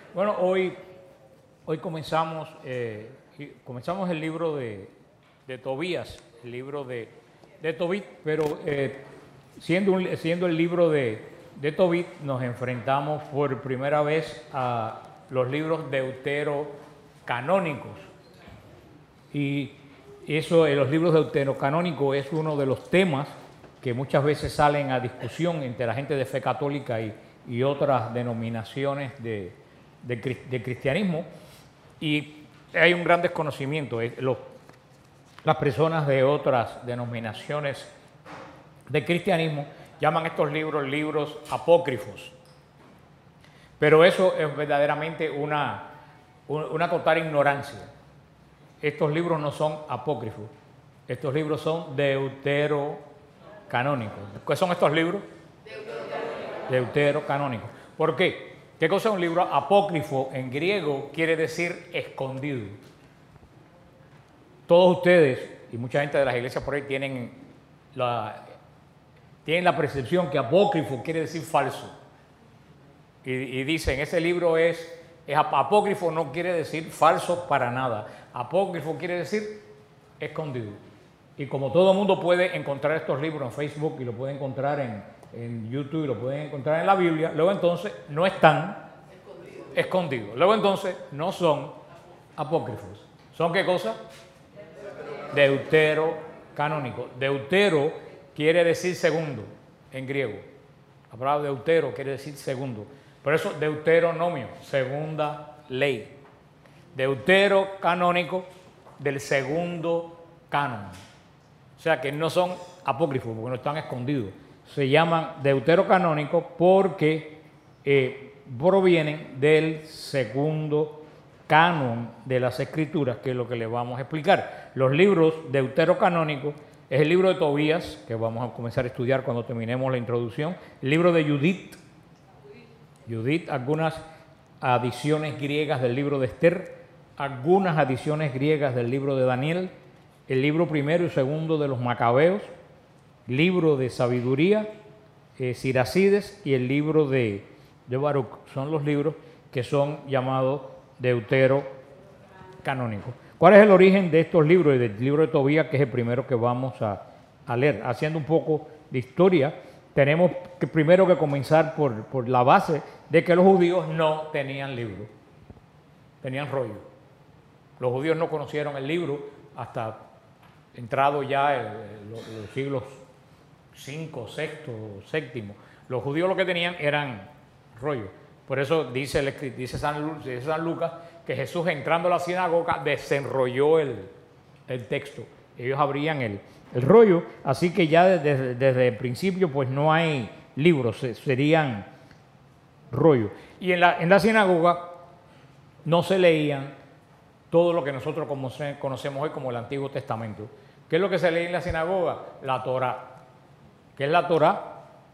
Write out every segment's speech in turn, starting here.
Bueno, hoy comenzamos el libro de Tobías, el libro de Tobit, pero siendo el libro de Tobit, nos enfrentamos por primera vez a los libros deuterocanónicos. Y eso, los libros deuterocanónicos es uno de los temas que muchas veces salen a discusión entre la gente de fe católica y otras denominaciones de cristianismo, y hay un gran desconocimiento. Las personas de otras denominaciones de cristianismo llaman estos libros apócrifos, pero eso es verdaderamente una total ignorancia. Estos libros no son apócrifos, estos libros son deuterocanónicos. ¿Qué son estos libros? Deuterocanónicos. ¿Por qué? ¿Qué cosa es un libro apócrifo? En griego quiere decir escondido. Todos ustedes y mucha gente de las iglesias por ahí tienen la percepción que apócrifo quiere decir falso. Y dicen, ese libro es apócrifo, no quiere decir falso para nada. Apócrifo quiere decir escondido. Y como todo el mundo puede encontrar estos libros en Facebook y lo puede encontrar en YouTube y lo pueden encontrar en la Biblia, luego entonces no están escondidos. Luego entonces no son apócrifos. ¿Son qué cosa? Deuterocanónicos. Deutero quiere decir segundo en griego. La palabra deutero quiere decir segundo. Por eso deuteronomio, segunda ley. Deuterocanónico del segundo canon. O sea que no son apócrifos porque no están escondidos. Se llaman deuterocanónicos porque provienen del segundo canon de las Escrituras, que es lo que les vamos a explicar. Los libros deuterocanónicos es el libro de Tobías, que vamos a comenzar a estudiar cuando terminemos la introducción, el libro de Judith, algunas adiciones griegas del libro de Esther, algunas adiciones griegas del libro de Daniel, el libro primero y segundo de los Macabeos, libro de sabiduría, Siracides, y el libro de Baruch. Son los libros que son llamados deuterocanónicos. ¿Cuál es el origen de estos libros y del libro de Tobías, que es el primero que vamos a leer? Haciendo un poco de historia, tenemos que primero que comenzar por la base de que los judíos no tenían libro, tenían rollo. Los judíos no conocieron el libro hasta entrado ya los siglos V, VI, VII. Los judíos lo que tenían eran rollo. Por eso dice San Lucas que Jesús, entrando a la sinagoga, desenrolló el texto. Ellos abrían el rollo, así que ya desde el principio pues no hay libros, serían rollo. Y en la sinagoga no se leían todo lo que nosotros conocemos hoy como el Antiguo Testamento. ¿Qué es lo que se lee en la sinagoga? La Torá. ¿Qué es la Torá?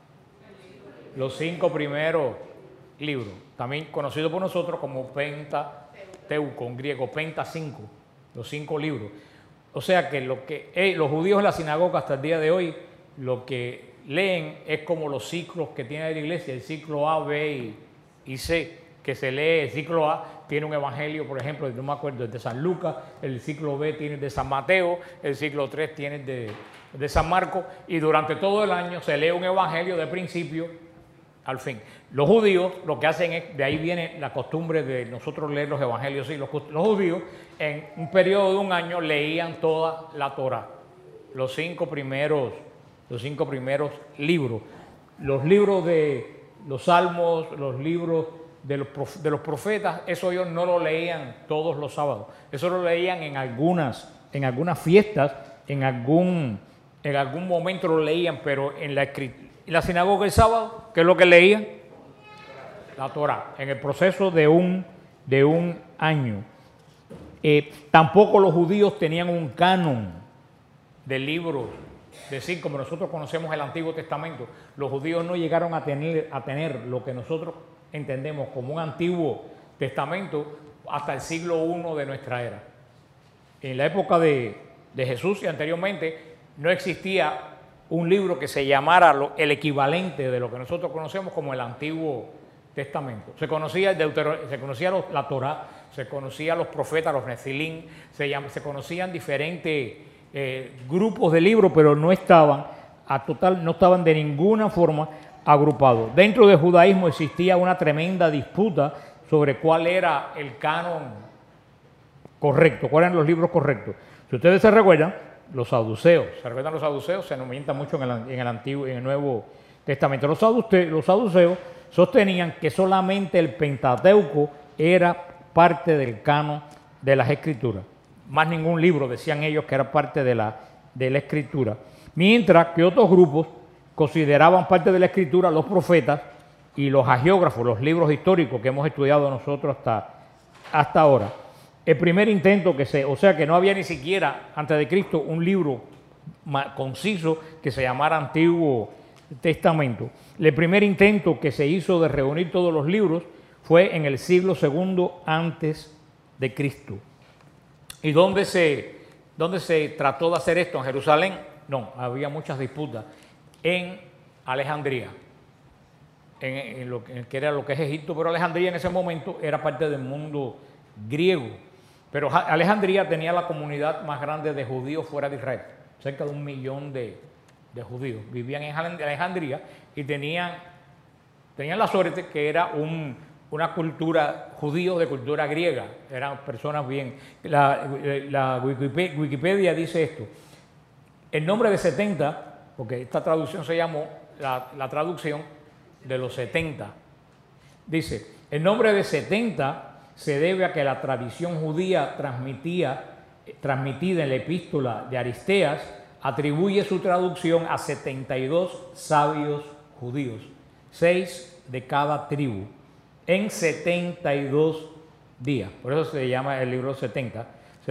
Los 5 primeros libros, también conocido por nosotros como Pentateuco, en griego, Penta 5, los 5 libros. O sea que los judíos en la sinagoga hasta el día de hoy, lo que leen es como los ciclos que tiene la iglesia, el ciclo A, B y C, que se lee. El ciclo A tiene un evangelio, por ejemplo, no me acuerdo, el de San Lucas, el ciclo B tiene el de San Mateo, el ciclo 3 tiene el de San Marcos, y durante todo el año se lee un evangelio de principio al fin. Los judíos lo que hacen es, de ahí viene la costumbre de nosotros leer los evangelios, sí, los judíos en un periodo de un año leían toda la Torá, los 5 primeros libros, los libros de los salmos, los libros de los profetas, eso ellos no lo leían todos los sábados, eso lo leían en algunas fiestas, en algún momento lo leían, pero en la sinagoga el sábado, ¿qué es lo que leían? La Torá, en el proceso de un año. Tampoco los judíos tenían un canon de libros, es decir, como nosotros conocemos el Antiguo Testamento. Los judíos no llegaron a tener lo que nosotros entendemos como un Antiguo Testamento hasta el siglo I de nuestra era. En la época de Jesús y anteriormente no existía un libro que se llamara el equivalente de lo que nosotros conocemos como el Antiguo Testamento. Se conocía la Torá, se conocía los profetas, los Nefilim, se conocían diferentes grupos de libros, pero no estaban de ninguna forma agrupados. Dentro del judaísmo existía una tremenda disputa sobre cuál era el canon correcto, cuáles eran los libros correctos. Si ustedes se recuerdan, los saduceos, se nombra mucho en el Antiguo y en el Nuevo Testamento. Los saduceos sostenían que solamente el Pentateuco era parte del canon de las Escrituras. Más ningún libro, decían ellos, que era parte de la Escritura. Mientras que otros grupos consideraban parte de la Escritura los profetas y los hagiógrafos, los libros históricos que hemos estudiado nosotros hasta ahora. El primer intento que no había ni siquiera antes de Cristo un libro conciso que se llamara Antiguo Testamento. El primer intento que se hizo de reunir todos los libros fue en el siglo II antes de Cristo. ¿Y dónde se trató de hacer esto? ¿En Jerusalén? No, había muchas disputas. En Alejandría, que era lo que es Egipto, pero Alejandría en ese momento era parte del mundo griego. Pero Alejandría tenía la comunidad más grande de judíos fuera de Israel, cerca de 1 millón de judíos. Vivían en Alejandría y tenían la suerte que era una cultura judío de cultura griega. Eran personas bien. La Wikipedia dice esto. El nombre de 70, porque esta traducción se llamó la traducción de los 70. Dice, el nombre de 70 se debe a que la tradición judía transmitida en la epístola de Aristeas atribuye su traducción a 72 sabios judíos, 6 de cada tribu, en 72 días. Por eso se llama el libro 70.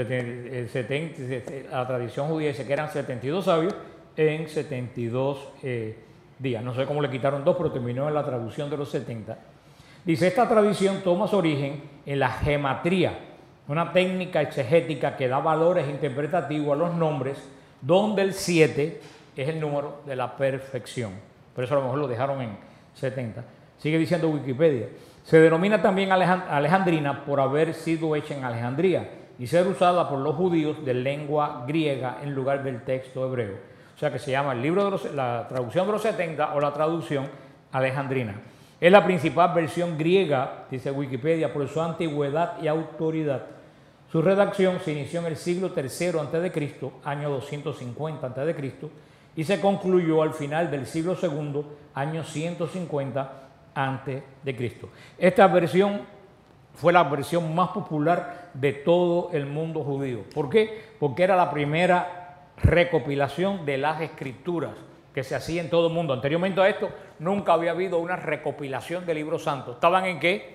La tradición judía dice que eran 72 sabios en 72 días. No sé cómo le quitaron 2, pero terminó en la traducción de los 70. Dice, esta tradición toma su origen en la gematría, una técnica exegética que da valores interpretativos a los nombres, donde el 7 es el número de la perfección. Por eso a lo mejor lo dejaron en 70. Sigue diciendo Wikipedia. Se denomina también alejandrina por haber sido hecha en Alejandría y ser usada por los judíos de lengua griega en lugar del texto hebreo. O sea que se llama la traducción de los 70 o la traducción alejandrina. Es la principal versión griega, dice Wikipedia, por su antigüedad y autoridad. Su redacción se inició en el siglo III a.C., año 250 a.C., y se concluyó al final del siglo II, año 150 a.C. Esta versión fue la versión más popular de todo el mundo judío. ¿Por qué? Porque era la primera recopilación de las Escrituras que se hacía en todo el mundo. Anteriormente a esto, nunca había habido una recopilación de libros santos. ¿Estaban en qué?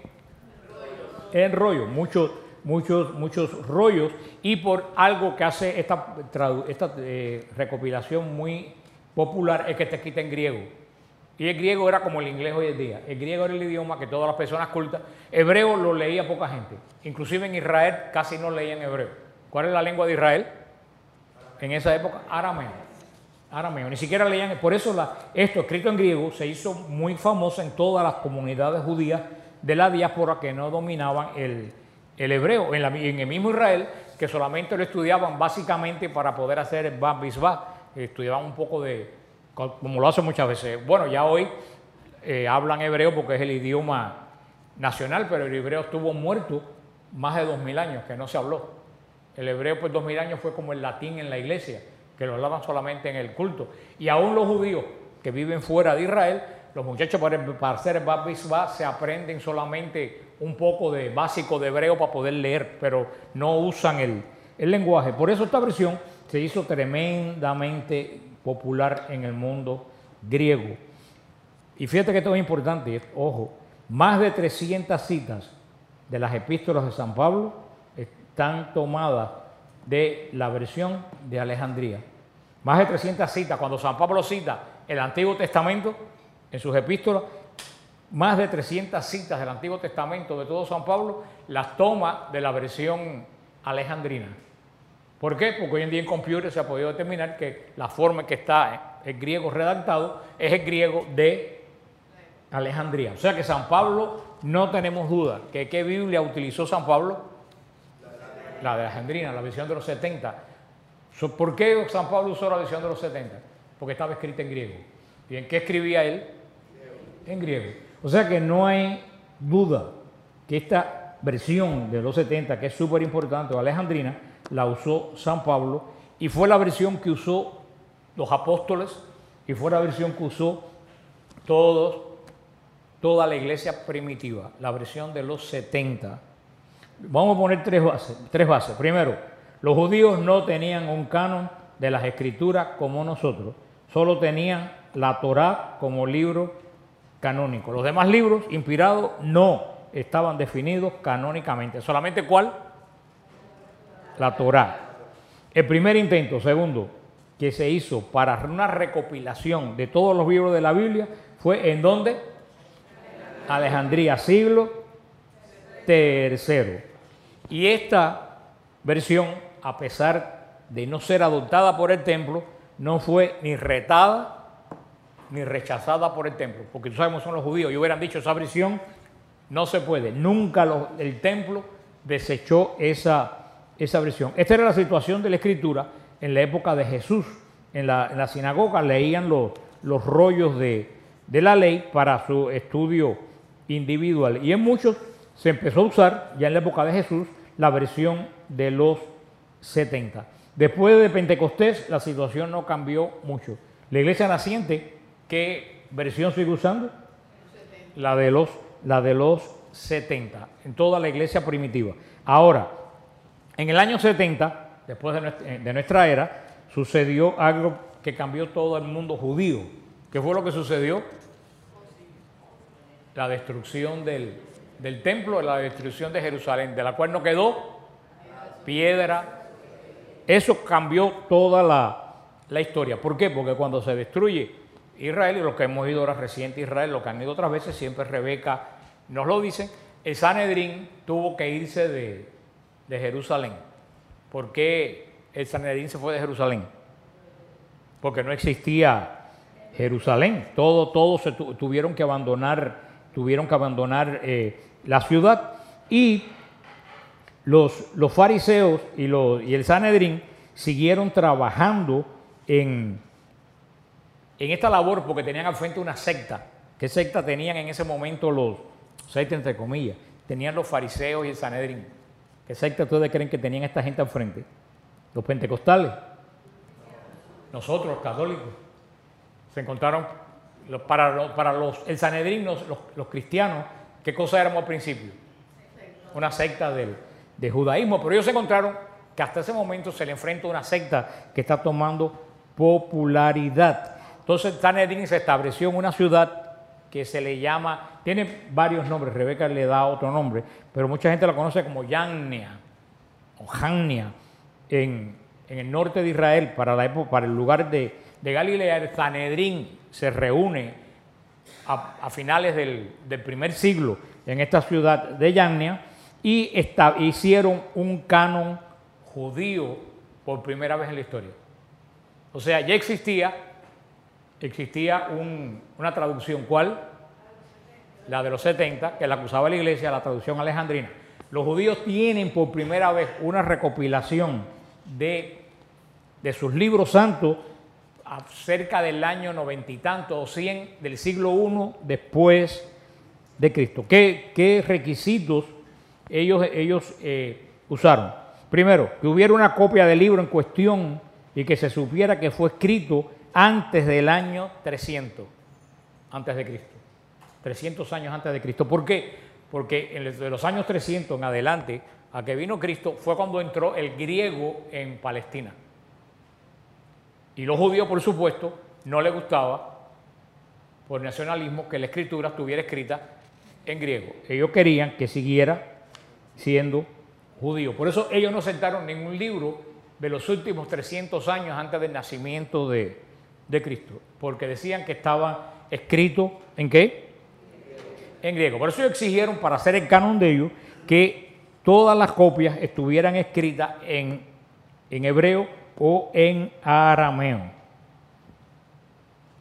En rollos, muchos rollos, y por algo que hace esta recopilación muy popular es que está escrita en griego. Y el griego era como el inglés hoy en día. El griego era el idioma que todas las personas cultas. Hebreo lo leía poca gente. Inclusive en Israel casi no leían hebreo. ¿Cuál es la lengua de Israel? En esa época, arameo. Ni siquiera leían. Por eso esto escrito en griego se hizo muy famoso en todas las comunidades judías de la diáspora que no dominaban el hebreo. En el mismo Israel, que solamente lo estudiaban básicamente para poder hacer el Bar Mitzvah. Estudiaban un poco como lo hacen muchas veces. Bueno, ya hoy hablan hebreo porque es el idioma nacional, pero el hebreo estuvo muerto más de 2000 años, que no se habló. El hebreo, pues 2000 años fue como el latín en la iglesia, que lo hablaban solamente en el culto. Y aún los judíos que viven fuera de Israel, los muchachos para hacer el Bar Mitzvah se aprenden solamente un poco de básico de hebreo para poder leer, pero no usan el lenguaje. Por eso esta versión se hizo tremendamente popular en el mundo griego. Y fíjate que esto es importante, ojo, más de 300 citas de las epístolas de San Pablo están tomadas de la versión de Alejandría. Más de 300 citas. Cuando San Pablo cita el Antiguo Testamento en sus epístolas, más de 300 citas del Antiguo Testamento de todo San Pablo las toma de la versión alejandrina. ¿Por qué? Porque hoy en día en computadores se ha podido determinar que la forma en que está el griego redactado es el griego de Alejandría. O sea que San Pablo, no tenemos duda que ¿qué Biblia utilizó San Pablo? La de Alejandrina, la versión de los 70. ¿Por qué San Pablo usó la versión de los 70? Porque estaba escrita en griego. ¿Y en qué escribía él? En griego. O sea que no hay duda que esta versión de los 70, que es súper importante, o Alejandrina, la usó San Pablo y fue la versión que usó los apóstoles y fue la versión que usó toda la iglesia primitiva, la versión de los 70. Vamos a poner tres bases. Primero, los judíos no tenían un canon de las escrituras como nosotros, solo tenían la Torá como libro canónico. Los demás libros inspirados no estaban definidos canónicamente. ¿Solamente cuál? La Torá. El primer intento, segundo, que se hizo para una recopilación de todos los libros de la Biblia fue ¿en dónde? Alejandría, siglo III. Y esta versión, a pesar de no ser adoptada por el templo, no fue ni retada ni rechazada por el templo, porque tú sabemos son los judíos y hubieran dicho esa versión no se puede, nunca el templo desechó esa versión. Esta era la situación de la escritura en la época de Jesús. En la sinagoga leían los rollos de la ley para su estudio individual y en muchos se empezó a usar ya en la época de Jesús la versión de los 70. Después de Pentecostés la situación no cambió mucho. La iglesia naciente, ¿qué versión sigue usando? La de los 70, en toda la iglesia primitiva. Ahora, en el año 70, después de nuestra era, sucedió algo que cambió todo el mundo judío. ¿Qué fue lo que sucedió? La destrucción del templo, la destrucción de Jerusalén, de la cual no quedó piedra. Eso cambió toda la historia. ¿Por qué? Porque cuando se destruye Israel, y los que hemos ido ahora reciente a Israel, los que han ido otras veces, siempre Rebeca nos lo dice, el Sanedrín tuvo que irse de Jerusalén. ¿Por qué el Sanedrín se fue de Jerusalén? Porque no existía Jerusalén. Todos tuvieron que abandonar la ciudad. Y los fariseos y el Sanedrín siguieron trabajando en esta labor porque tenían al frente una secta. ¿Qué secta tenían en ese momento secta entre comillas? Tenían los fariseos y el Sanedrín. ¿Qué secta ustedes creen que tenían esta gente al frente? ¿Los pentecostales? Nosotros, los católicos. Se encontraron, el Sanedrín, los cristianos, ¿qué cosa éramos al principio? Una secta de judaísmo, pero ellos se encontraron que hasta ese momento se le enfrenta una secta que está tomando popularidad. Entonces el Sanedrín se estableció en una ciudad que se le llama, tiene varios nombres, Rebeca le da otro nombre, pero mucha gente la conoce como Yannea o Jannia, en el norte de Israel, para el lugar de Galilea. El Sanedrín se reúne a finales del primer siglo en esta ciudad de Yannea y hicieron un canon judío por primera vez en la historia. O sea, ya existía una traducción. ¿Cuál? La de los 70, que la que usaba la iglesia, la traducción alejandrina. Los judíos tienen por primera vez una recopilación de sus libros santos cerca del año 90 y tanto o 100 del siglo I después de Cristo. ¿Qué requisitos ellos usaron? Primero, que hubiera una copia del libro en cuestión y que se supiera que fue escrito antes del año 300, antes de Cristo. 300 años antes de Cristo. ¿Por qué? Porque de los años 300 en adelante, a que vino Cristo, fue cuando entró el griego en Palestina. Y los judíos, por supuesto, no les gustaba, por nacionalismo, que la escritura estuviera escrita en griego. Ellos querían que siguiera siendo judío. Por eso ellos no sentaron ningún libro de los últimos 300 años antes del nacimiento de Cristo, porque decían que estaba escrito ¿en qué? En griego. Por eso ellos exigieron, para hacer el canon de ellos, que todas las copias estuvieran escritas en hebreo o en arameo.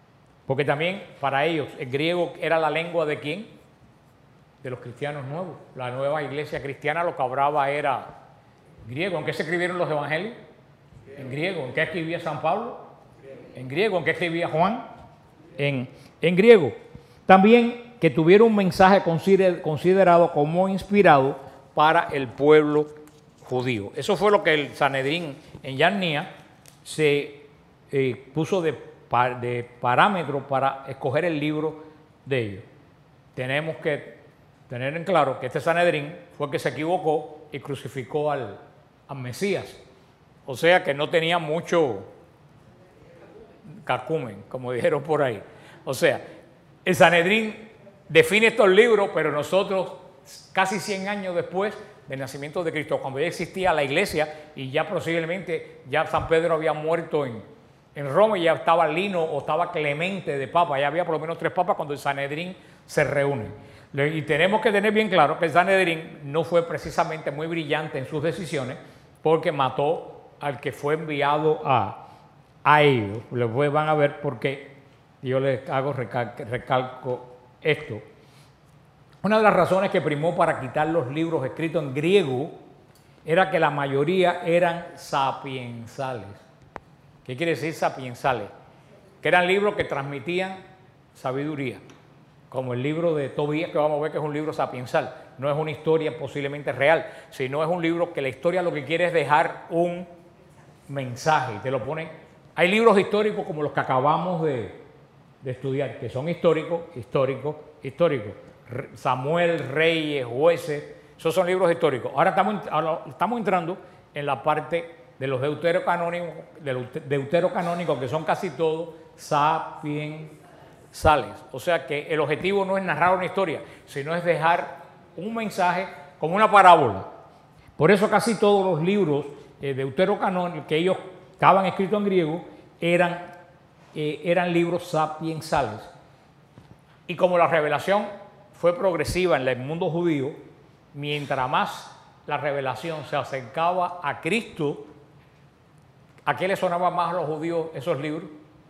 Porque también para ellos el griego era la lengua de ¿quién? De los cristianos nuevos. La nueva iglesia cristiana lo que hablaba era griego. ¿En qué se escribieron los evangelios? En griego. ¿En qué escribía San Pablo? En griego. ¿En qué escribía Juan? En griego. También que tuviera un mensaje considerado como inspirado para el pueblo judío. Eso fue lo que el Sanedrín en Yarnía se puso de parámetro para escoger el libro de ellos. Tenemos que tener en claro que este Sanedrín fue el que se equivocó y crucificó al Mesías. O sea que no tenía mucho cacumen, como dijeron por ahí. O sea, el Sanedrín define estos libros, pero nosotros, casi 100 años después del nacimiento de Cristo, cuando ya existía la iglesia y ya posiblemente ya San Pedro había muerto en Roma y ya estaba Lino o estaba Clemente de papa, ya había por lo menos 3 papas cuando el Sanedrín se reúne. Y tenemos que tener bien claro que el Sanedrín no fue precisamente muy brillante en sus decisiones porque mató al que fue enviado a ellos. Después van a ver por qué yo les recalco esto. Una de las razones que primó para quitar los libros escritos en griego era que la mayoría eran sapiensales. ¿Qué quiere decir sapiensales? Que eran libros que transmitían sabiduría, como el libro de Tobías, que vamos a ver que es un libro sapiensal. No es una historia posiblemente real, sino es un libro que la historia lo que quiere es dejar un mensaje. Te lo ponen. Hay libros históricos como los que acabamos de estudiar, que son históricos. Samuel, Reyes, Jueces, esos son libros históricos. Ahora estamos entrando en la parte de los deuterocanónicos, que son casi todos sapiensales. O sea que el objetivo no es narrar una historia, sino es dejar un mensaje como una parábola. Por eso casi todos los libros deuterocanónicos que ellos estaban escritos en griego eran libros sapiensales. Y como la revelación fue progresiva en el mundo judío, mientras más la revelación se acercaba a Cristo, ¿a qué le sonaban más a los judíos esos libros?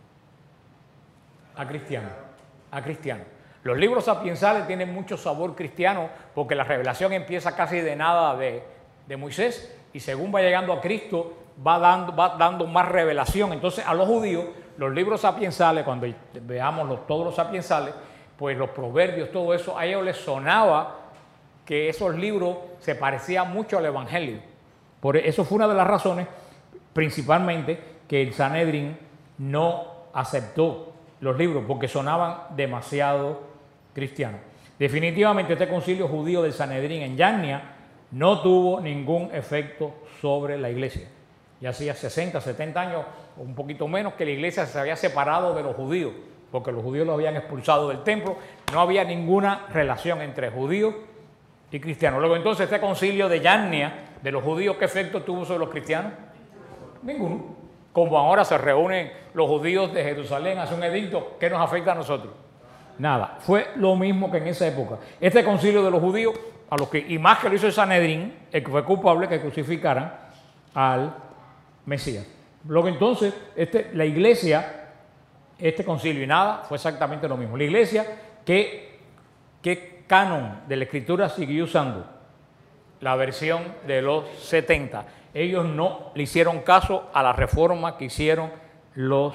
A cristianos. Los libros sapiensales tienen mucho sabor cristiano porque la revelación empieza casi de nada de Moisés y según va llegando a Cristo va dando más revelación. Entonces a los judíos los libros sapiensales, cuando veamos todos los sapiensales, pues los proverbios, todo eso, a ellos les sonaba que esos libros se parecían mucho al Evangelio. Por eso fue una de las razones, principalmente, que el Sanedrín no aceptó los libros, porque sonaban demasiado cristianos. Definitivamente este concilio judío del Sanedrín en Yarnía no tuvo ningún efecto sobre la iglesia. Ya hacía 60, 70 años, o un poquito menos, que la iglesia se había separado de los judíos, porque los judíos los habían expulsado del templo, no había ninguna relación entre judíos y cristianos. Luego entonces este concilio de Yarnía, de los judíos, ¿qué efecto tuvo sobre los cristianos? Ninguno. Como ahora se reúnen los judíos de Jerusalén, hacen un edicto, ¿qué nos afecta a nosotros? Nada, fue lo mismo que en esa época. Este concilio de los judíos, y más que lo hizo el Sanedrín, el que fue culpable que crucificaran al Mesías. Luego entonces la iglesia, este concilio y nada, fue exactamente lo mismo. La iglesia, ¿qué canon de la escritura siguió usando? La versión de los 70. Ellos no le hicieron caso a la reforma que hicieron los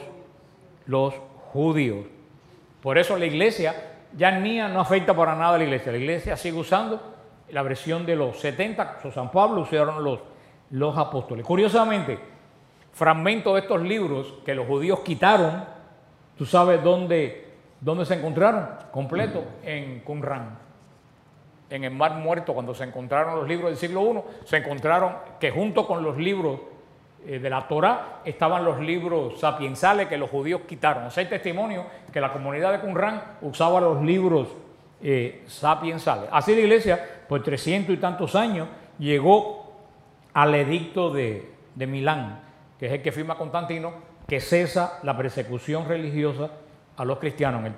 judíos. Por eso la iglesia, Yarnía no afecta para nada a la iglesia sigue usando la versión de los 70, San Pablo usaron los apóstoles. Curiosamente, fragmentos de estos libros que los judíos quitaron, ¿tú sabes dónde se encontraron? Completo, en Qumran, en el Mar Muerto. Cuando se encontraron los libros del siglo I, se encontraron que junto con los libros de la Torá estaban los libros sapiensales que los judíos quitaron. O sea, hay testimonio que la comunidad de Qumran usaba los libros sapiensales. Así la iglesia, por 300 y tantos años, llegó al edicto de Milán, que es el que firma Constantino, que cesa la persecución religiosa a los cristianos en el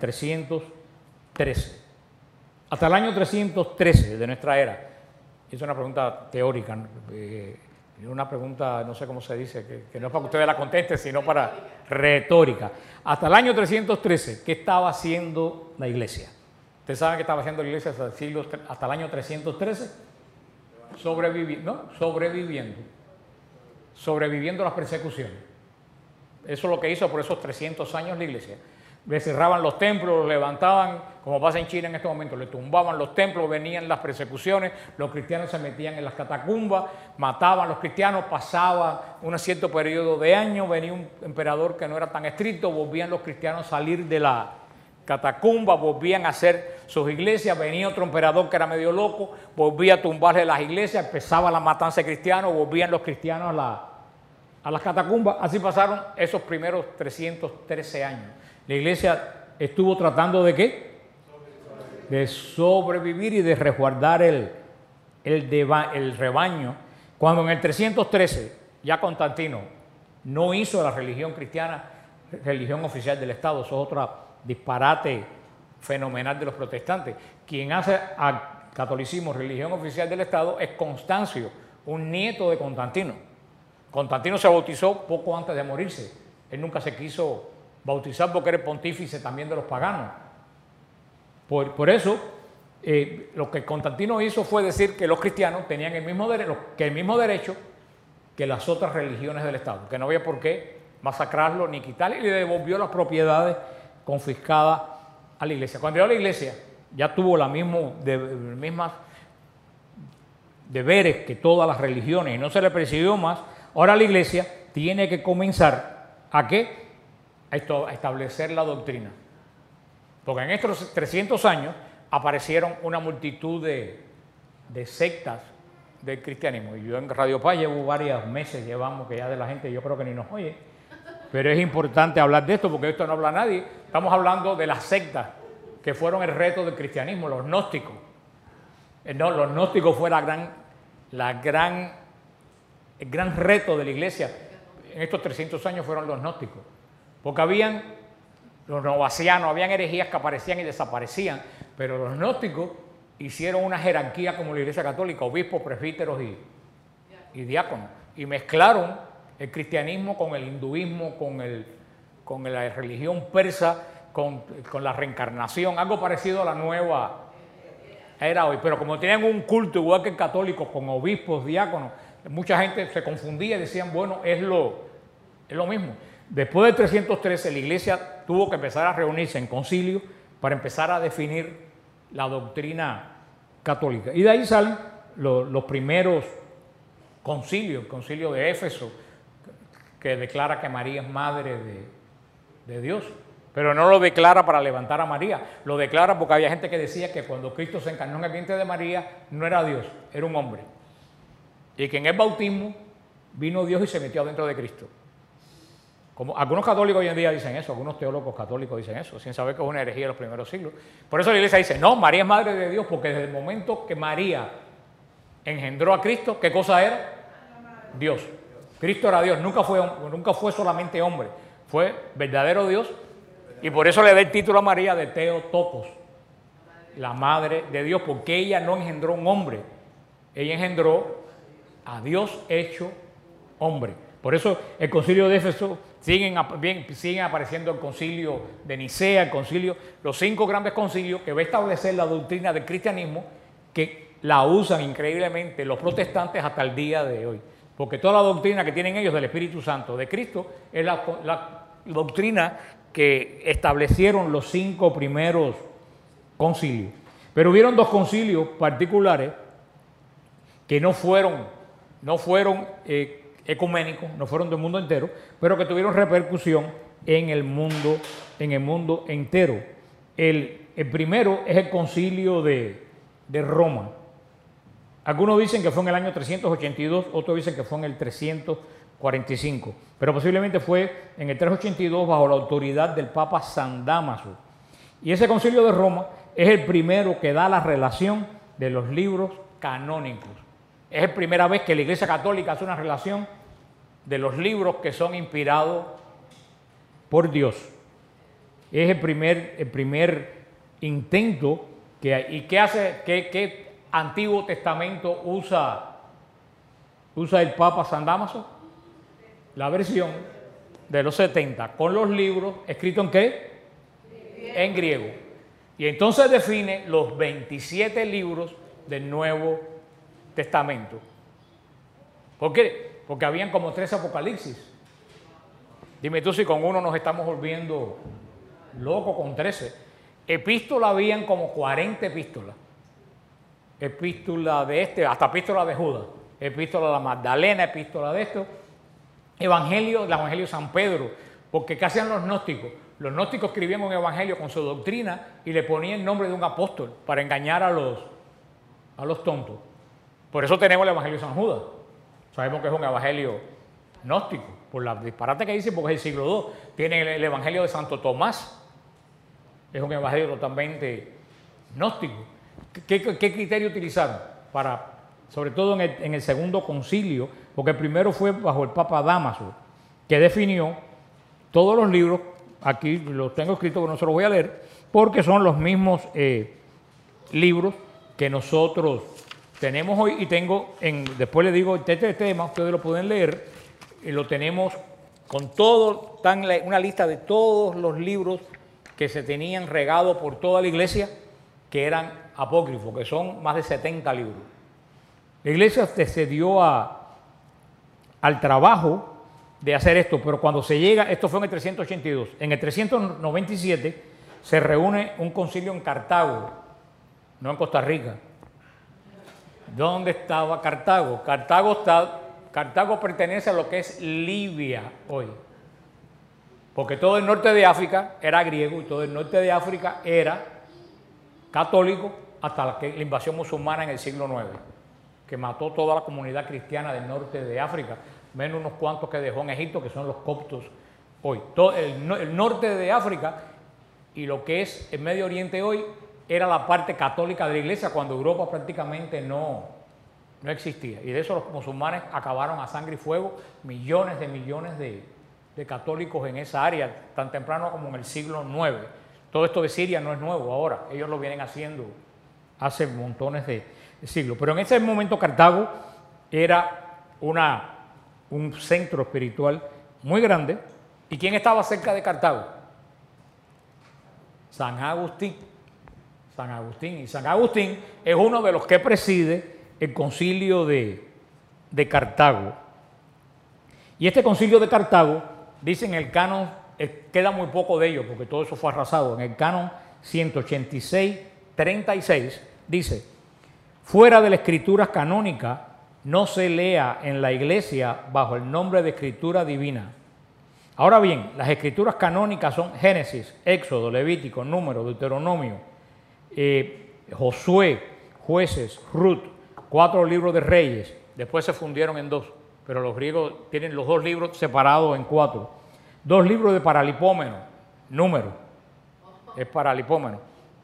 313. Hasta el año 313 de nuestra era, es una pregunta teórica, Y una pregunta, no sé cómo se dice, que no es para que ustedes la contesten, sino para retórica. Hasta el año 313, ¿qué estaba haciendo la iglesia? ¿Ustedes saben qué estaba haciendo la iglesia hasta el año 313? Sobreviviendo las persecuciones. Eso es lo que hizo por esos 300 años la iglesia. Le cerraban los templos, los levantaban, como pasa en China en este momento, le tumbaban los templos, venían las persecuciones, los cristianos se metían en las catacumbas, mataban a los cristianos, pasaba un cierto periodo de años, venía un emperador que no era tan estricto, volvían los cristianos a salir de la catacumba, volvían a hacer sus iglesias, venía otro emperador que era medio loco, volvía a tumbarle las iglesias, empezaba la matanza de cristianos, volvían los cristianos a las catacumbas. Así pasaron esos primeros 313 años. La iglesia estuvo tratando ¿de qué? De sobrevivir y de resguardar el rebaño. Cuando en el 313 ya Constantino no hizo la religión cristiana religión oficial del Estado, eso es otro disparate fenomenal de los protestantes. Quien hace al catolicismo religión oficial del Estado es Constancio, un nieto de Constantino. Constantino se bautizó poco antes de morirse. Él nunca se quiso bautizar porque era el pontífice también de los paganos. Por eso, lo que Constantino hizo fue decir que los cristianos tenían el mismo derecho que las otras religiones del Estado, que no había por qué masacrarlo ni quitarle, y le devolvió las propiedades confiscadas a la iglesia. Cuando llegó a la iglesia, ya tuvo los mismos deberes que todas las religiones y no se le persiguió más. Ahora la iglesia tiene que comenzar ¿a qué? A establecer la doctrina. Porque en estos 300 años aparecieron una multitud de sectas del cristianismo. Y yo en Radio Paz llevo varios meses, llevamos que ya de la gente yo creo que ni nos oye. Pero es importante hablar de esto porque esto no habla nadie. Estamos hablando de las sectas que fueron el reto del cristianismo, los gnósticos. Los gnósticos fue el gran reto de la iglesia. En estos 300 años fueron los gnósticos. Porque habían los novacianos, habían herejías que aparecían y desaparecían, pero los gnósticos hicieron una jerarquía como la Iglesia Católica, obispos, presbíteros y diáconos, y mezclaron el cristianismo con el hinduismo, con la religión persa, con la reencarnación, algo parecido a la nueva era hoy. Pero como tenían un culto igual que el católico, con obispos, diáconos, mucha gente se confundía y decían, bueno, es lo mismo. Después del 313, la iglesia tuvo que empezar a reunirse en concilio para empezar a definir la doctrina católica. Y de ahí salen los primeros concilios, el concilio de Éfeso, que declara que María es madre de Dios. Pero no lo declara para levantar a María, lo declara porque había gente que decía que cuando Cristo se encarnó en el vientre de María no era Dios, era un hombre. Y que en el bautismo vino Dios y se metió dentro de Cristo. Como algunos católicos hoy en día dicen eso, algunos teólogos católicos dicen eso, sin saber que es una herejía de los primeros siglos. Por eso la iglesia dice, no, María es madre de Dios, porque desde el momento que María engendró a Cristo, ¿qué cosa era? Dios. Cristo era Dios, nunca fue solamente hombre, fue verdadero Dios, y por eso le da el título a María de Theotokos, la madre de Dios, porque ella no engendró un hombre, ella engendró a Dios hecho hombre. Por eso el concilio de Éfeso siguen apareciendo el concilio de Nicea, los 5 grandes concilios que va a establecer la doctrina del cristianismo, que la usan increíblemente los protestantes hasta el día de hoy. Porque toda la doctrina que tienen ellos del Espíritu Santo de Cristo es la doctrina que establecieron los 5 primeros concilios. Pero hubieron 2 concilios particulares que no fueron ecuménicos, no fueron del mundo entero, pero que tuvieron repercusión en el mundo entero. El primero es el concilio de Roma. Algunos dicen que fue en el año 382, otros dicen que fue en el 345, pero posiblemente fue en el 382 bajo la autoridad del Papa San Dámaso. Y ese concilio de Roma es el primero que da la relación de los libros canónicos. Es la primera vez que la Iglesia Católica hace una relación de los libros que son inspirados por Dios. Es el primer intento que hay. ¿Y qué Antiguo Testamento usa usa el Papa San Dámaso la versión de los 70 con los libros escritos en ¿qué? En griego. Y entonces define los 27 libros del Nuevo Testamento. ¿Por qué? Porque habían como 3 apocalipsis. Dime tú si con uno nos estamos volviendo locos con 13. Epístola habían como 40 epístolas. Epístola de hasta epístola de Judas, epístola de la Magdalena, epístola de esto, evangelio, el evangelio de San Pedro, porque ¿qué hacían los gnósticos? Los gnósticos escribían un evangelio con su doctrina y le ponían el nombre de un apóstol para engañar a los tontos. Por eso tenemos el evangelio de San Judas. Sabemos que es un evangelio gnóstico, por la disparate que dice, porque es el siglo II. Tienen el evangelio de Santo Tomás, es un evangelio totalmente gnóstico. ¿Qué criterio utilizaron? Sobre todo en el segundo concilio, porque el primero fue bajo el Papa Dámaso, que definió todos los libros, aquí los tengo escritos, pero no se los voy a leer, porque son los mismos libros que nosotros tenemos hoy, y después les digo este tema, ustedes lo pueden leer, y lo tenemos con todo, una lista de todos los libros que se tenían regados por toda la iglesia, que eran apócrifos, que son más de 70 libros. La iglesia se dio al trabajo de hacer esto, pero cuando se llega, esto fue en el 382, en el 397 se reúne un concilio en Cartago, no en Costa Rica. ¿Dónde estaba Cartago? Cartago pertenece a lo que es Libia hoy, porque todo el norte de África era griego y todo el norte de África era católico hasta la invasión musulmana en el siglo IX, que mató toda la comunidad cristiana del norte de África, menos unos cuantos que dejó en Egipto, que son los coptos hoy. Todo el norte de África y lo que es el Medio Oriente hoy era la parte católica de la iglesia, cuando Europa prácticamente no existía. Y de eso los musulmanes acabaron a sangre y fuego millones de católicos en esa área, tan temprano como en el siglo IX. Todo esto de Siria no es nuevo ahora, ellos lo vienen haciendo hace montones de siglos. Pero en ese momento Cartago era un centro espiritual muy grande. ¿Y quién estaba cerca de Cartago? San Agustín. San Agustín. Y San Agustín es uno de los que preside el concilio de Cartago. Y este concilio de Cartago, dice en el canon, queda muy poco de ello, porque todo eso fue arrasado. En el canon 186-36 dice: fuera de la escritura canónica no se lea en la iglesia bajo el nombre de escritura divina. Ahora bien, las escrituras canónicas son Génesis, Éxodo, Levítico, Número, Deuteronomio, Josué, Jueces, Ruth, 4 libros de Reyes. Después se fundieron en 2, pero los griegos tienen los 2 libros separados en 4. 2 libros de Paralipómeno, Número, es Paralipómeno.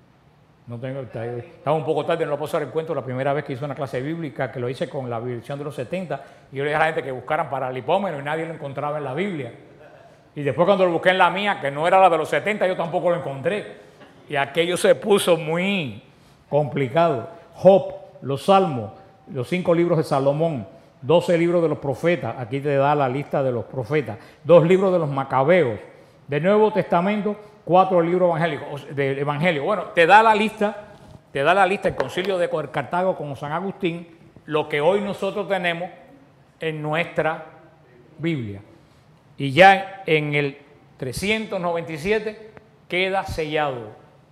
Estaba un poco tarde, no lo puedo hacer el cuento. La primera vez que hice una clase bíblica, que lo hice con la versión de los 70, y yo le dije a la gente que buscaran Paralipómeno y nadie lo encontraba en la Biblia. Y después cuando lo busqué en la mía, que no era la de los 70, yo tampoco lo encontré. Y aquello se puso muy complicado. Job, los Salmos, los 5 libros de Salomón, 12 libros de los profetas, aquí te da la lista de los profetas, 2 libros de los Macabeos, del Nuevo Testamento, 4 libros evangélicos, del Evangelio. Bueno, te da la lista el concilio de Cartago con San Agustín, lo que hoy nosotros tenemos en nuestra Biblia. Y ya en el 397 queda sellado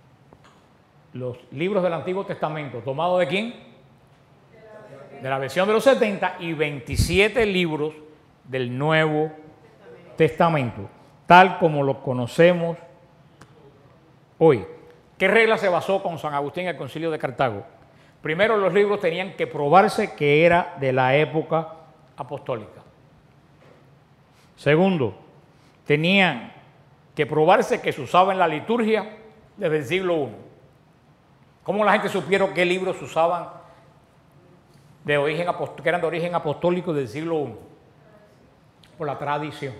los libros del Antiguo Testamento, ¿tomado de quién? De la versión de los 70, y 27 libros del Nuevo Testamento, tal como lo conocemos hoy. ¿Qué regla se basó con San Agustín en el concilio de Cartago? Primero, los libros tenían que probarse que era de la época apostólica. Segundo, tenían que probarse que se usaba en la liturgia desde el siglo I. ¿Cómo la gente supieron qué libros se usaban que eran de origen apostólico del siglo I? Por la tradición.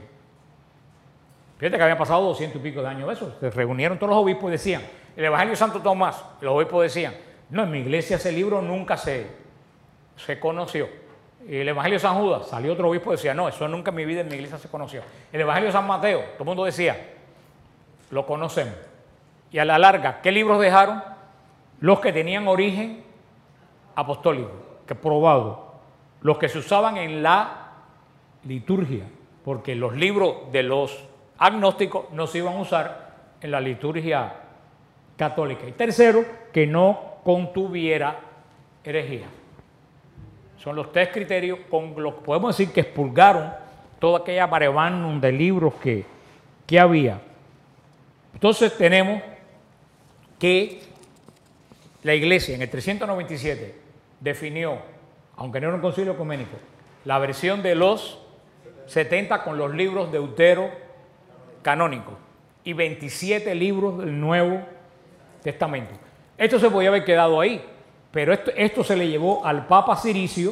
Fíjate que habían pasado 200 y pico de años de eso. Se reunieron todos los obispos y decían, el Evangelio de Santo Tomás, los obispos decían, no, en mi iglesia ese libro nunca se conoció. El Evangelio de San Judas, salió otro obispo y decía, no, eso nunca en mi vida en mi iglesia se conoció. El Evangelio de San Mateo, todo el mundo decía, lo conocemos. Y a la larga, ¿qué libros dejaron? Los que tenían origen apostólico, que probado, los que se usaban en la liturgia, porque los libros de los agnósticos no se iban a usar en la liturgia católica. Y tercero, que no contuviera herejía. Son los tres criterios con los que podemos decir que expurgaron toda aquella mare magnum de libros que había. Entonces tenemos que la Iglesia en el 397 definió, aunque no era un concilio ecuménico, la versión de los 70 con los libros deuteros canónicos y 27 libros del Nuevo Testamento. Esto se podía haber quedado ahí, pero esto se le llevó al Papa Cilicio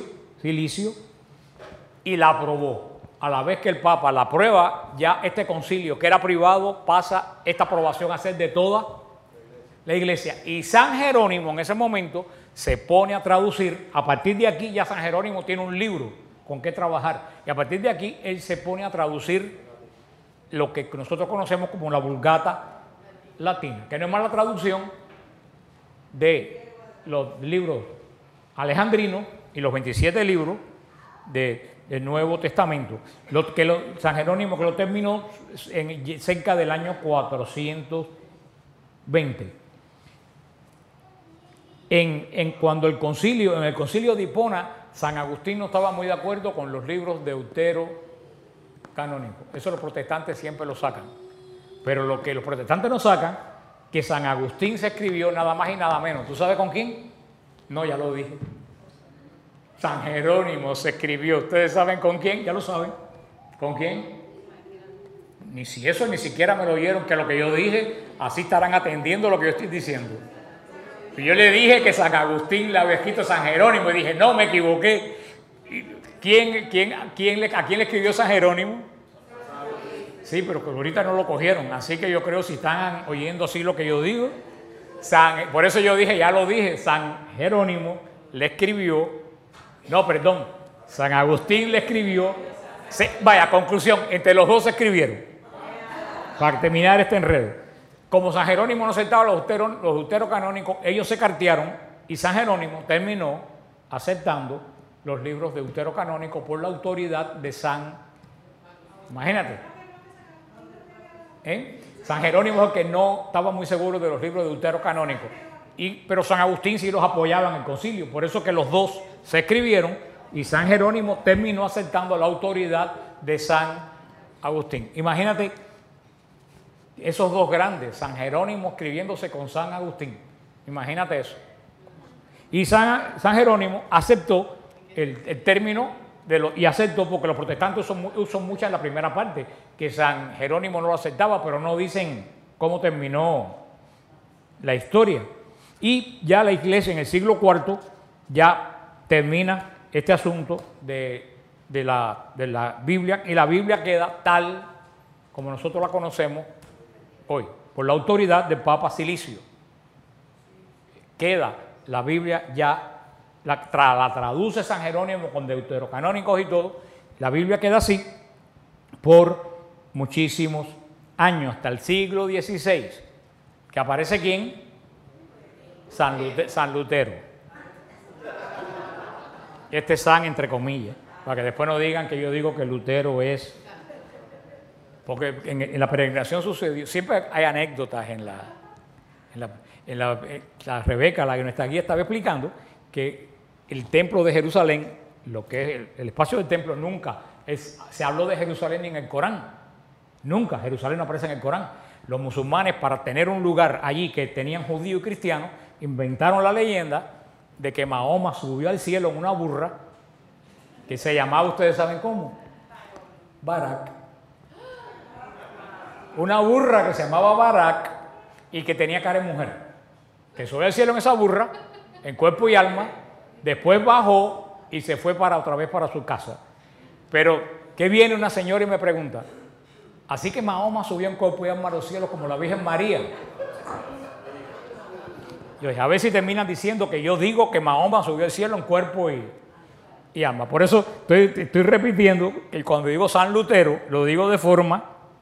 y la aprobó. A la vez que el Papa la aprueba, ya este concilio que era privado pasa esta aprobación a ser de toda la Iglesia. Y San Jerónimo en ese momento se pone a traducir. A partir de aquí ya San Jerónimo tiene un libro con qué trabajar. Y a partir de aquí él se pone a traducir lo que nosotros conocemos como la Vulgata Latina, que no es más la traducción de los libros alejandrinos y los 27 libros del Nuevo Testamento. San Jerónimo que lo terminó cerca del año 420. Cuando en el concilio de Hipona, San Agustín no estaba muy de acuerdo con los libros deuterocanónicos. Eso los protestantes siempre lo sacan. Pero lo que los protestantes no sacan, que San Agustín se escribió nada más y nada menos. ¿Tú sabes con quién? No, ya lo dije. San Jerónimo se escribió. ¿Ustedes saben con quién? Ya lo saben. ¿Con quién? Ni si eso ni siquiera me lo oyeron, que lo que yo dije, así estarán atendiendo lo que yo estoy diciendo. Y yo le dije que San Agustín le había escrito San Jerónimo y dije, no, me equivoqué. ¿A quién le escribió San Jerónimo? Sí, pero que ahorita no lo cogieron. Así que yo creo, si están oyendo así lo que yo digo, por eso yo dije, ya lo dije, San Jerónimo le escribió, San Agustín le escribió, vaya, conclusión, entre los dos se escribieron, para terminar este enredo. Como San Jerónimo no aceptaba los deuterocanónicos, ellos se cartearon y San Jerónimo terminó aceptando los libros deuterocanónicos por la autoridad de imagínate. San Jerónimo es el que no estaba muy seguro de los libros deuterocanónicos, pero San Agustín sí los apoyaba en el concilio, por eso que los dos se escribieron y San Jerónimo terminó aceptando la autoridad de San Agustín. Imagínate esos dos grandes, San Jerónimo escribiéndose con San Agustín, imagínate eso. Y San Jerónimo aceptó el término y aceptó, porque los protestantes usan mucho en la primera parte, que San Jerónimo no lo aceptaba, pero no dicen cómo terminó la historia. Y ya la Iglesia en el siglo IV ya termina este asunto de la Biblia, y la Biblia queda tal como nosotros la conocemos hoy, por la autoridad del Papa Cilicio. Queda la Biblia ya, la traduce San Jerónimo con deuterocanónicos y todo, la Biblia queda así por muchísimos años, hasta el siglo XVI, que aparece ¿quién? San Lutero. Este San entre comillas, para que después no digan que yo digo que Lutero es... Porque en la peregrinación sucedió, siempre hay anécdotas la Rebeca, la que nuestra guía estaba explicando, que el templo de Jerusalén, lo que es el espacio del templo, nunca se habló de Jerusalén ni en el Corán. Nunca, Jerusalén no aparece en el Corán. Los musulmanes, para tener un lugar allí que tenían judíos y cristianos, inventaron la leyenda de que Mahoma subió al cielo en una burra que se llamaba, ¿ustedes saben cómo? Barak. Una burra que se llamaba Barak y que tenía cara de mujer. Que subió al cielo en esa burra, en cuerpo y alma, después bajó y se fue otra vez para su casa. Pero que viene una señora y me pregunta, así que Mahoma subió en cuerpo y alma a los cielos como la Virgen María. Yo dije, a ver si terminan diciendo que yo digo que Mahoma subió al cielo en cuerpo y y alma. Por eso estoy repitiendo que cuando digo San Lutero, lo digo de forma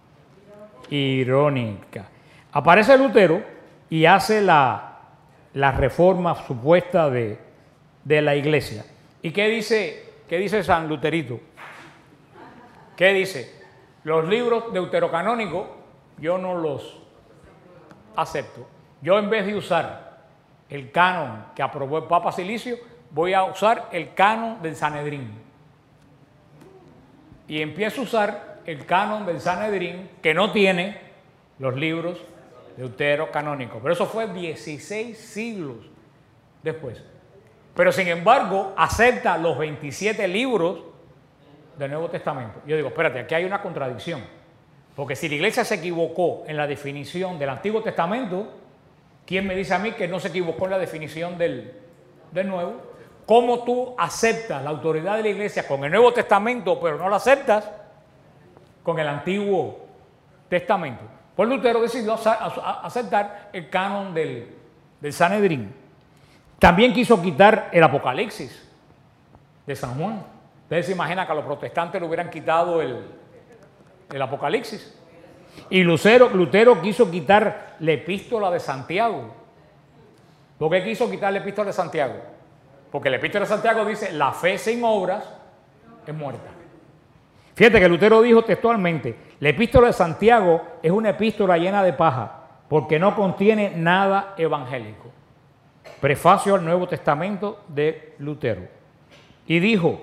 irónica. Aparece Lutero y hace la reforma supuesta de la iglesia. ¿Y qué dice San Luterito? ¿Qué dice? Los libros deuterocanónicos yo no los acepto. Yo, en vez de usar el canon que aprobó el Papa Silicio, voy a usar el canon del Sanedrín. Y empiezo a usar el canon del Sanedrín, que no tiene los libros deuterocanónicos. Pero eso fue 16 siglos después. Pero sin embargo, acepta los 27 libros del Nuevo Testamento. Yo digo, espérate, aquí hay una contradicción. Porque si la iglesia se equivocó en la definición del Antiguo Testamento, ¿quién me dice a mí que no se equivocó en la definición del Nuevo? ¿Cómo tú aceptas la autoridad de la iglesia con el Nuevo Testamento, pero no la aceptas con el Antiguo Testamento? Pues Lutero decidió aceptar el canon del Sanedrín. También quiso quitar el Apocalipsis de San Juan. Ustedes se imaginan que a los protestantes le hubieran quitado el Apocalipsis. Y Lutero quiso quitar la epístola de Santiago. ¿Por qué quiso quitar la epístola de Santiago? Porque la epístola de Santiago dice, la fe sin obras es muerta. Fíjate que Lutero dijo textualmente, la epístola de Santiago es una epístola llena de paja, porque no contiene nada evangélico. Prefacio al Nuevo Testamento de Lutero. Y dijo,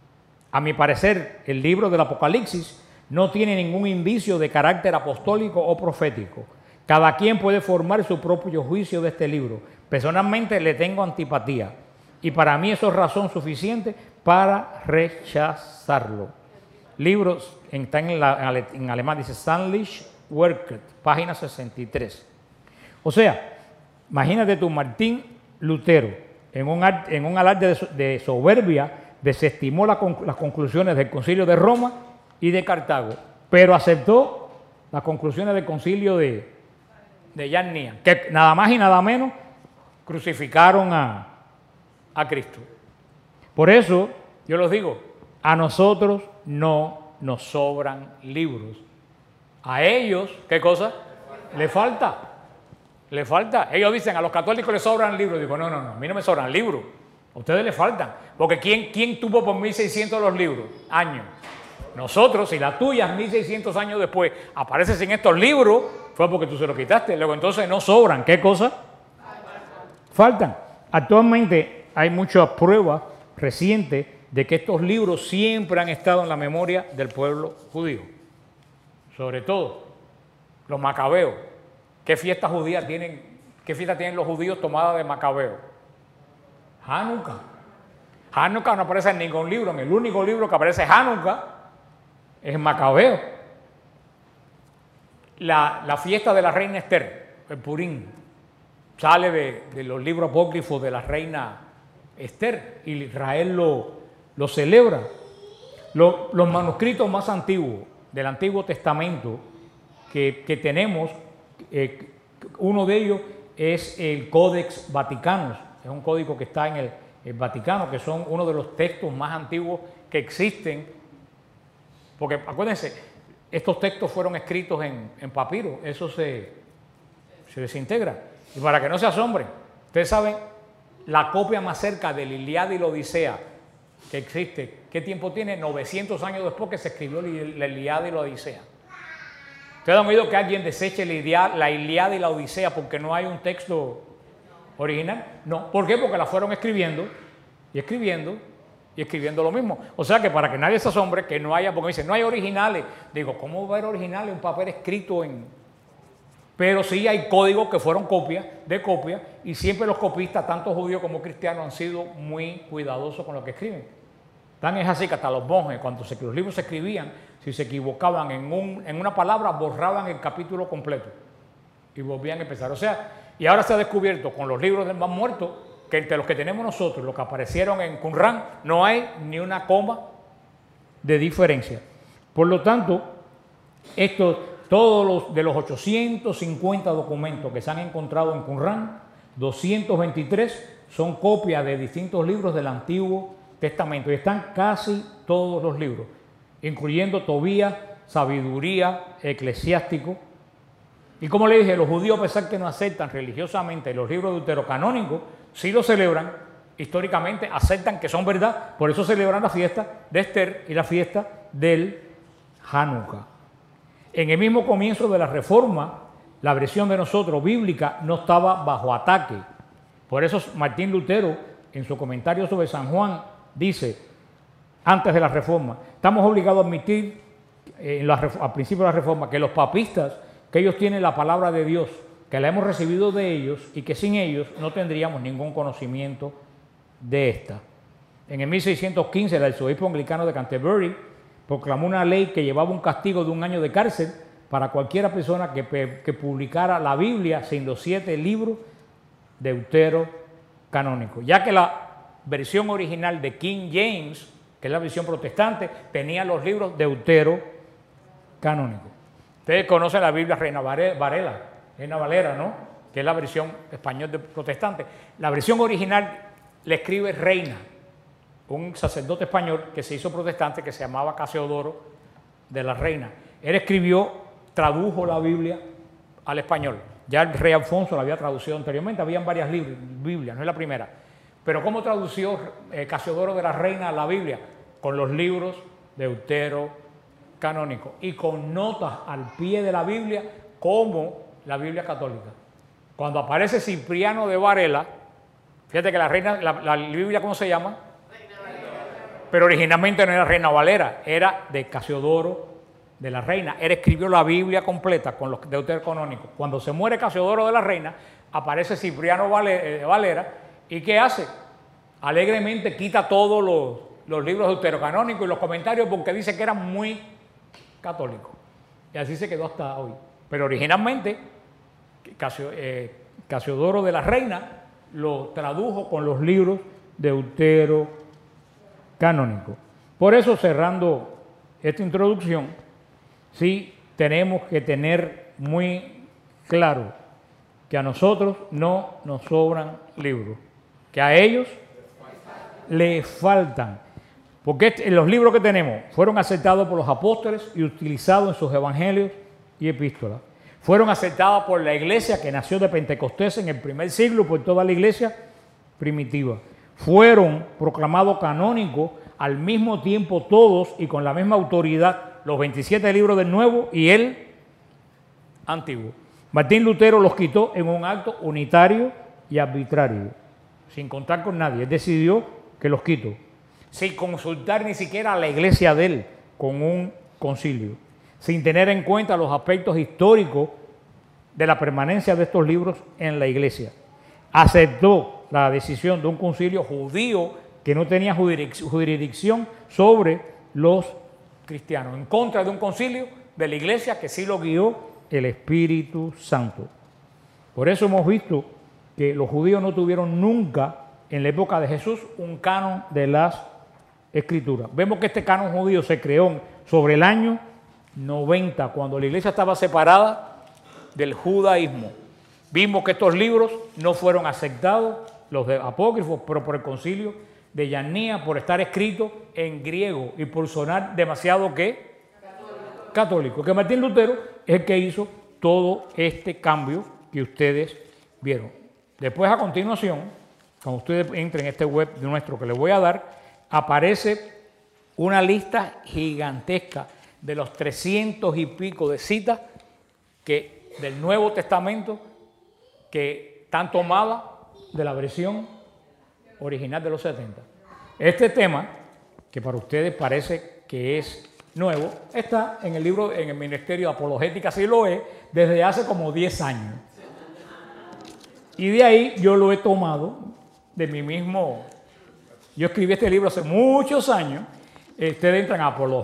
a mi parecer, el libro del Apocalipsis no tiene ningún indicio de carácter apostólico o profético. Cada quien puede formar su propio juicio de este libro. Personalmente le tengo antipatía y para mí eso es razón suficiente para rechazarlo. Libros, está en alemán, dice Sanlich Werket, página 63. O sea, imagínate tú, Martín Lutero, en un alarde de soberbia, desestimó las conclusiones del Concilio de Roma y de Cartago, pero aceptó las conclusiones del Concilio de Yarnia, que nada más y nada menos crucificaron a Cristo. Por eso, yo les digo, a nosotros no nos sobran libros. A ellos, ¿qué cosa? Le falta. Le falta. Ellos dicen, a los católicos les sobran libros. Digo, no, a mí no me sobran libros. A ustedes les faltan. Porque ¿quién tuvo por 1600 los libros? Años. Nosotros, si la tuya 1600 años después aparece sin estos libros, fue porque tú se los quitaste. Luego entonces no sobran. ¿Qué cosa? Faltan. Actualmente hay muchas pruebas recientes de que estos libros siempre han estado en la memoria del pueblo judío. Sobre todo los macabeos. ¿Qué fiestas judías tienen? ¿Qué fiesta tienen los judíos tomada de Macabeo? Hanukkah. Hanukkah no aparece en ningún libro. En el único libro que aparece Hanukkah es Macabeo. La fiesta de la reina Esther, el Purim, sale de los libros apócrifos de la reina Esther y Israel lo celebra. Los manuscritos más antiguos del Antiguo Testamento que tenemos, uno de ellos es el Codex Vaticanus, es un código que está en el Vaticano, que son uno de los textos más antiguos que existen, porque acuérdense, estos textos fueron escritos en papiro, eso se desintegra. Y para que no se asombren, ustedes saben, la copia más cerca de la Ilíada y la Odisea que existe, ¿qué tiempo tiene? 900 años después que se escribió la Ilíada y la Odisea. ¿Ustedes han oído que alguien deseche la Ilíada y la Odisea porque no hay un texto original? No. ¿Por qué? Porque la fueron escribiendo y escribiendo y escribiendo lo mismo. O sea que para que nadie se asombre que no haya, porque me dicen, no hay originales. Digo, ¿cómo va a haber originales? Un papel escrito en... Pero sí hay códigos que fueron copias de copias y siempre los copistas, tanto judíos como cristianos, han sido muy cuidadosos con lo que escriben. Tan es así que hasta los monjes, cuando los libros se escribían, si se equivocaban en una palabra, borraban el capítulo completo y volvían a empezar. O sea, y ahora se ha descubierto con los libros del Mar Muerto que entre los que tenemos nosotros, los que aparecieron en Qumran, no hay ni una coma de diferencia. Por lo tanto, todos los 850 documentos que se han encontrado en Qumran, 223 son copias de distintos libros del Antiguo Testamento. Y están casi todos los libros, incluyendo Tobías, Sabiduría, Eclesiástico. Y como le dije, los judíos, a pesar que no aceptan religiosamente los libros deuterocanónicos, sí los celebran, históricamente aceptan que son verdad, por eso celebran la fiesta de Esther y la fiesta del Hanukkah. En el mismo comienzo de la Reforma, la versión de nosotros, bíblica, no estaba bajo ataque. Por eso Martín Lutero, en su comentario sobre San Juan, dice, antes de la Reforma, estamos obligados a admitir, al principio de la Reforma, que los papistas, que ellos tienen la palabra de Dios, que la hemos recibido de ellos y que sin ellos no tendríamos ningún conocimiento de esta. En el 1615, el arzobispo anglicano de Canterbury proclamó una ley que llevaba un castigo de 1 año de cárcel para cualquier persona que publicara la Biblia sin los 7 libros deuterocanónicos, ya que la versión original de King James, que es la versión protestante, tenía los libros deuterocanónicos. Ustedes conocen la Biblia Reina Valera, ¿no? Que es la versión español de protestante. La versión original le escribe Reina, un sacerdote español que se hizo protestante, que se llamaba Casiodoro de la Reina. Él tradujo la Biblia al español. Ya el rey Alfonso la había traducido anteriormente, habían varias Biblias, no es la primera. Pero ¿cómo tradució Casiodoro de la Reina la Biblia? Con los libros deuterocanónicos y con notas al pie de la Biblia, como la Biblia católica. Cuando aparece Cipriano de Varela, fíjate que la Biblia, ¿cómo se llama? Pero originalmente no era Reina Valera, era de Casiodoro de la Reina. Él escribió la Biblia completa con los deuterocanónicos. Cuando se muere Casiodoro de la Reina, aparece Cipriano de Valera, ¿y qué hace? Alegremente quita todos los libros deuterocanónicos y los comentarios porque dice que eran muy católicos. Y así se quedó hasta hoy. Pero originalmente Casiodoro de la Reina lo tradujo con los libros deuterocanónicos. Por eso, cerrando esta introducción, sí tenemos que tener muy claro que a nosotros no nos sobran libros, que a ellos les faltan. Porque los libros que tenemos fueron aceptados por los apóstoles y utilizados en sus evangelios y epístolas. Fueron aceptadas por la iglesia que nació de Pentecostés en el primer siglo, por toda la iglesia primitiva. Fueron proclamados canónicos al mismo tiempo todos y con la misma autoridad los 27 libros del Nuevo y el Antiguo. Martín Lutero los quitó en un acto unitario y arbitrario, sin contar con nadie. Él decidió que los quitó, sin consultar ni siquiera a la iglesia de él, con un concilio, sin tener en cuenta los aspectos históricos de la permanencia de estos libros en la iglesia. Aceptó la decisión de un concilio judío que no tenía jurisdicción sobre los cristianos, en contra de un concilio de la iglesia que sí lo guió el Espíritu Santo. Por eso hemos visto que los judíos no tuvieron nunca, en la época de Jesús, un canon de las Escrituras. Vemos que este canon judío se creó sobre el año 90, cuando la iglesia estaba separada del judaísmo. Vimos que estos libros no fueron aceptados, los de apócrifos, pero por el concilio de Yanía, por estar escritos en griego y por sonar demasiado ¿qué? Católico. Que Martín Lutero es el que hizo todo este cambio que ustedes vieron. Después, a continuación, cuando ustedes entren en este web de nuestro que les voy a dar, aparece una lista gigantesca de los 300 y pico de citas del Nuevo Testamento que están tomadas de la versión original de los 70. Este tema, que para ustedes parece que es nuevo, está en el libro, en el Ministerio de Apologética, sí lo es, desde hace como 10 años. Y de ahí yo lo he tomado de mí mismo. Yo escribí este libro hace muchos años. Ustedes entran a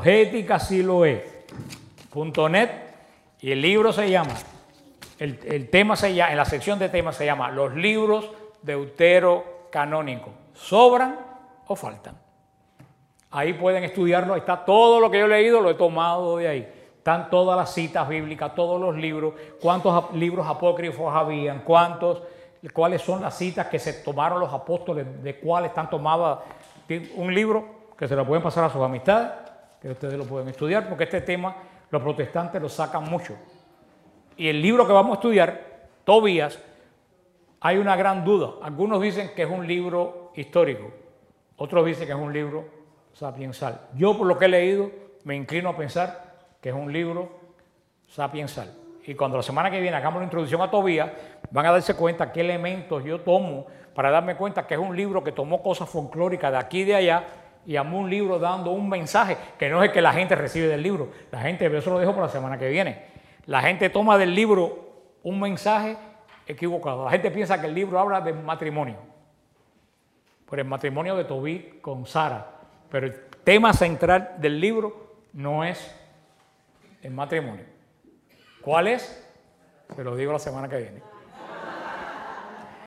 apologética.net y el libro se llama, el tema se llama, en la sección de temas se llama Los libros deuterocanónicos, ¿sobran o faltan? Ahí pueden estudiarlo, ahí está todo lo que yo he leído, lo he tomado de ahí. Están todas las citas bíblicas, todos los libros, cuántos libros apócrifos habían, cuáles son las citas que se tomaron los apóstoles, de cuáles están tomadas un libro que se lo pueden pasar a sus amistades, que ustedes lo pueden estudiar, porque este tema los protestantes lo sacan mucho. Y el libro que vamos a estudiar, Tobías, hay una gran duda. Algunos dicen que es un libro histórico, otros dicen que es un libro sapiensal. Yo, por lo que he leído, me inclino a pensar que es un libro sapiensal. Y cuando la semana que viene hagamos la introducción a Tobías, van a darse cuenta qué elementos yo tomo para darme cuenta que es un libro que tomó cosas folclóricas de aquí y de allá y armó un libro dando un mensaje que no es el que la gente recibe del libro. La gente, eso lo dejo para la semana que viene. La gente toma del libro un mensaje equivocado. La gente piensa que el libro habla del matrimonio, por el matrimonio de Tobí con Sara. Pero el tema central del libro no es el matrimonio. ¿Cuál es? Se lo digo la semana que viene.